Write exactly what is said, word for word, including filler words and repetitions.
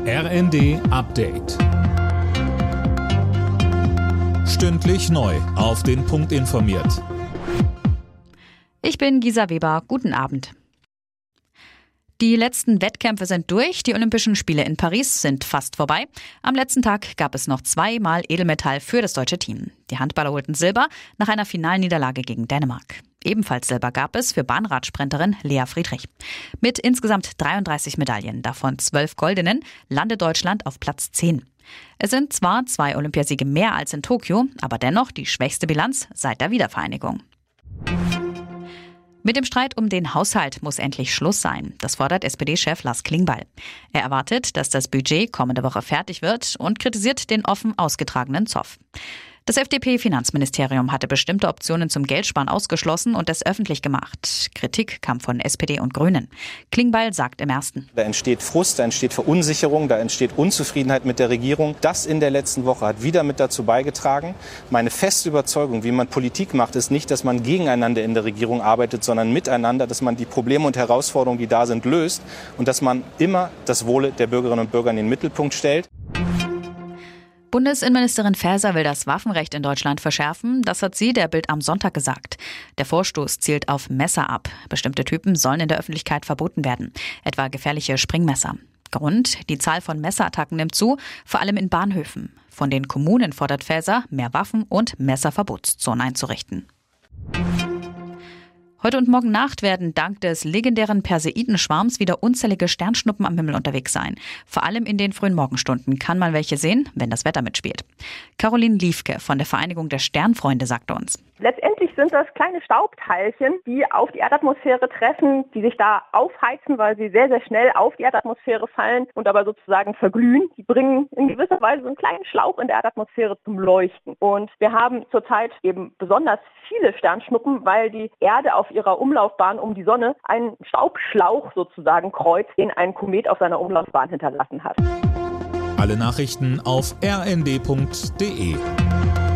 R N D Update. Stündlich neu auf den Punkt informiert. Ich bin Gisa Weber. Guten Abend. Die letzten Wettkämpfe sind durch. Die Olympischen Spiele in Paris sind fast vorbei. Am letzten Tag gab es noch zweimal Edelmetall für das deutsche Team. Die Handballer holten Silber nach einer Finalniederlage gegen Dänemark. Ebenfalls Silber gab es für Bahnradsprinterin Lea Friedrich. Mit insgesamt dreiunddreißig Medaillen, davon zwölf goldenen, landet Deutschland auf Platz zehn. Es sind zwar zwei Olympiasiege mehr als in Tokio, aber dennoch die schwächste Bilanz seit der Wiedervereinigung. Mit dem Streit um den Haushalt muss endlich Schluss sein. Das fordert S P D-Chef Lars Klingbeil. Er erwartet, dass das Budget kommende Woche fertig wird und kritisiert den offen ausgetragenen Zoff. Das F D P-Finanzministerium hatte bestimmte Optionen zum Geldsparen ausgeschlossen und es öffentlich gemacht. Kritik kam von S P D und Grünen. Klingbeil sagt im Ersten: Da entsteht Frust, da entsteht Verunsicherung, da entsteht Unzufriedenheit mit der Regierung. Das in der letzten Woche hat wieder mit dazu beigetragen. Meine feste Überzeugung, wie man Politik macht, ist nicht, dass man gegeneinander in der Regierung arbeitet, sondern miteinander, dass man die Probleme und Herausforderungen, die da sind, löst und dass man immer das Wohl der Bürgerinnen und Bürger in den Mittelpunkt stellt. Bundesinnenministerin Faeser will das Waffenrecht in Deutschland verschärfen. Das hat sie der Bild am Sonntag gesagt. Der Vorstoß zielt auf Messer ab. Bestimmte Typen sollen in der Öffentlichkeit verboten werden, etwa gefährliche Springmesser. Grund: die Zahl von Messerattacken nimmt zu, vor allem in Bahnhöfen. Von den Kommunen fordert Faeser, mehr Waffen- und Messerverbotszonen einzurichten. Heute und morgen Nacht werden dank des legendären Perseidenschwarms wieder unzählige Sternschnuppen am Himmel unterwegs sein. Vor allem in den frühen Morgenstunden kann man welche sehen, wenn das Wetter mitspielt. Caroline Liefke von der Vereinigung der Sternfreunde sagte uns: Letztendlich sind das kleine Staubteilchen, die auf die Erdatmosphäre treffen, die sich da aufheizen, weil sie sehr, sehr schnell auf die Erdatmosphäre fallen und dabei sozusagen verglühen. Die bringen in gewisser Weise so einen kleinen Schlauch in der Erdatmosphäre zum Leuchten. Und wir haben zurzeit eben besonders viele Sternschnuppen, weil die Erde auf ihrer Umlaufbahn um die Sonne einen Staubschlauch sozusagen kreuzt, den ein Komet auf seiner Umlaufbahn hinterlassen hat. Alle Nachrichten auf r n d punkt d e.